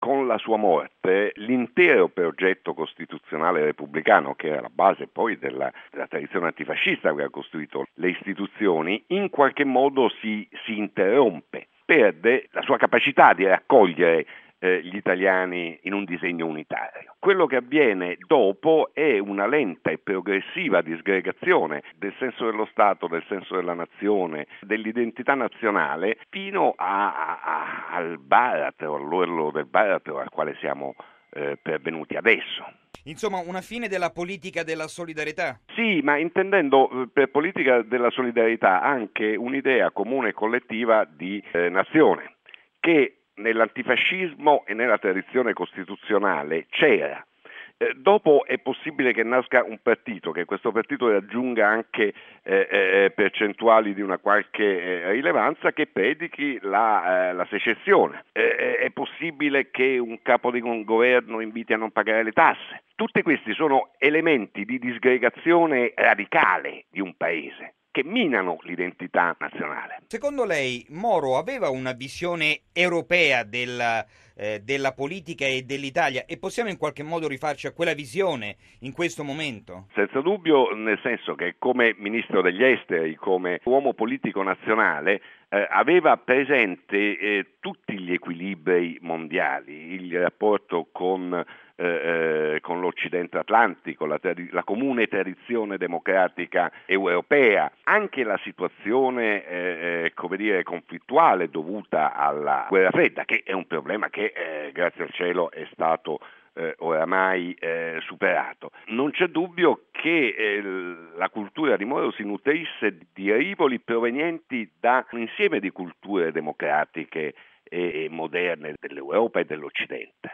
con la sua morte l'intero progetto costituzionale repubblicano, che era la base poi della tradizione antifascista che ha costruito le istituzioni, in qualche modo si interrompe, perde la sua capacità di raccogliere gli italiani in un disegno unitario. Quello che avviene dopo è una lenta e progressiva disgregazione del senso dello Stato, del senso della nazione, dell'identità nazionale, fino al baratro, all'orlo del baratro al quale siamo pervenuti adesso. Insomma, una fine della politica della solidarietà. Sì, ma intendendo per politica della solidarietà anche un'idea comune e collettiva di nazione, che nell'antifascismo e nella tradizione costituzionale c'era. Dopo è possibile che nasca un partito, che questo partito raggiunga anche percentuali di una qualche rilevanza, che predichi la secessione. È possibile che un capo di un governo inviti a non pagare le tasse. Tutti questi sono elementi di disgregazione radicale di un paese, che minano l'identità nazionale. Secondo lei Moro aveva una visione europea della politica e dell'Italia, e possiamo in qualche modo rifarci a quella visione in questo momento? Senza dubbio, nel senso che come ministro degli esteri, come uomo politico nazionale, aveva presente tutti gli equilibri mondiali, il rapporto con l'Occidente Atlantico, la comune tradizione democratica europea, anche la situazione conflittuale dovuta alla guerra fredda, che è un problema che grazie al cielo è stato oramai superato. Non c'è dubbio che la cultura di Moro si nutrisse di rivoli provenienti da un insieme di culture democratiche e moderne dell'Europa e dell'Occidente.